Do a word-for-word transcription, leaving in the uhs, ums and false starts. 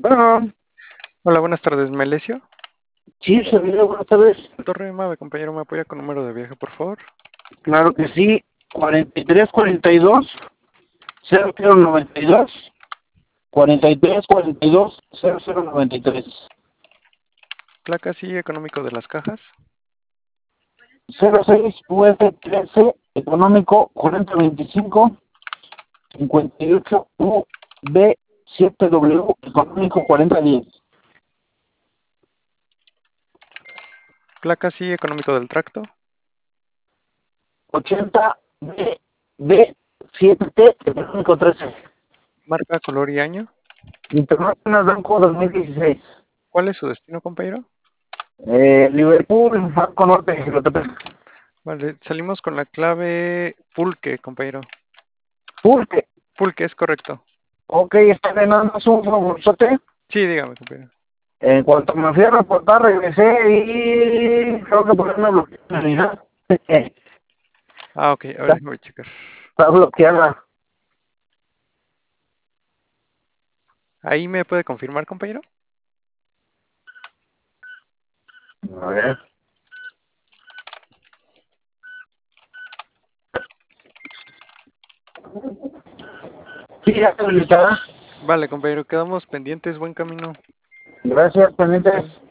Bueno, Hola, buenas tardes, Melesio. sí, servidor, buenas tardes. Torre Mave, compañero, ¿me apoya con número de viaje, por favor? Claro que sí. cuarenta y tres cuarenta y dos cero cero noventa y dos cuarenta y tres cuarenta y dos cero cero noventa y tres Placa sí, económico de las cajas. cero seis U F trece económico cuarenta veinticinco cincuenta y ocho U B siete W económico cuarenta diez Placa sí, económico del tracto. ochenta B B siete T económico trece Marca, color y año. International Banco dos mil dieciséis. ¿Cuál es su destino, compañero? Eh, Liverpool, Banco Norte, Jilotepec. Vale, salimos con la clave pulque, compañero. Pulque. Pulque, es correcto. Ok, está bien, nada más un favorzote. Sí, dígame, compañero. En cuanto me fui a reportar, regresé y creo que por una bloqueada. Está, Ah, ok, a ver, déjame checar. está bloqueada. ¿Ahí me puede confirmar, compañero? A ver. Sí, ya está habilitada. Vale, compañero, quedamos pendientes, buen camino. Gracias, pendientes. Bye.